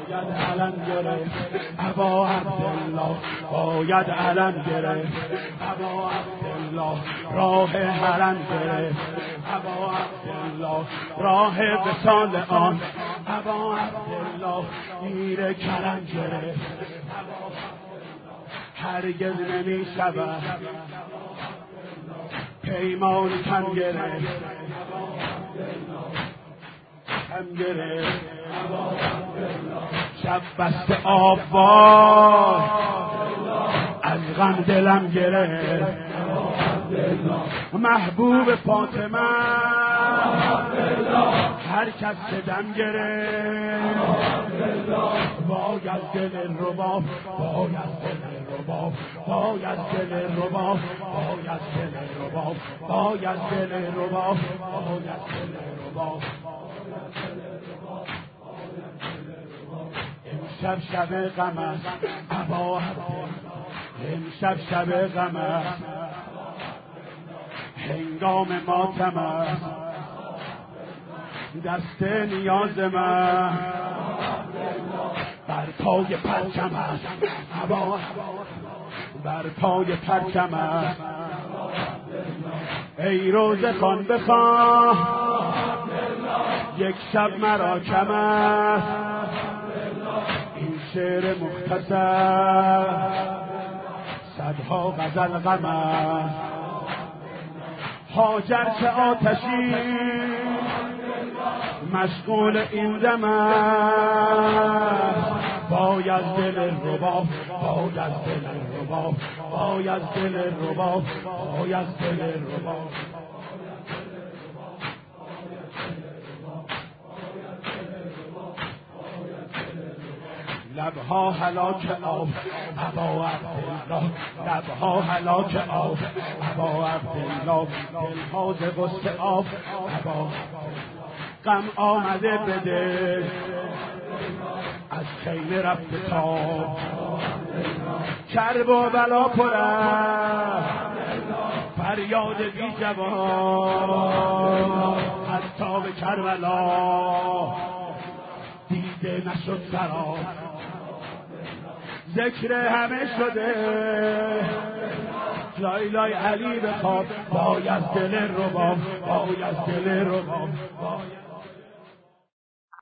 باید علم گرفت ابا عبدالله، باید علم گرفت ابا عبدالله، راه حرم گرفت ابا عبدالله، راه وصال آن ابا عبدالله، میر کرم گرفت هرگز نمی شود پیمان کم گرفت کم گرفت شب بسته آب وای از غم دلم گرفت محبوب فاطمه هر کس که دم گرفت وای از دل رباب، وای از دل رباب، وای از دل رباب، وای از دل رباب، وای از دل رباب، وای از دل رباب. امشب شب غم است ابا عبدالله، امشب شب غم است هنگام ماتم است دست نیاز من بر پای پرچم است ابا، بر پای پرچم است ای روزه خوان بخوان یک شب مرا کم است این شعر مختصر صدها غزل غم است هاجر چه آتشی مشغول این دم است وای از دل رباب، وای از دل رباب، وای از دل رباب، وای از دل رباب. لبها هلاک آب ابا عبدالله، لبها هلاک آب ابا عبدالله، دلها ز غصه آب ابا، غم آمده بده از خیمه رفته تاب کرب و بلا پرد فریاد بی جواب از تاب کربلا دیده نشد سراب ذکر همه شده لای لای علی بخواب وای از دل رباب، وای از دل رباب.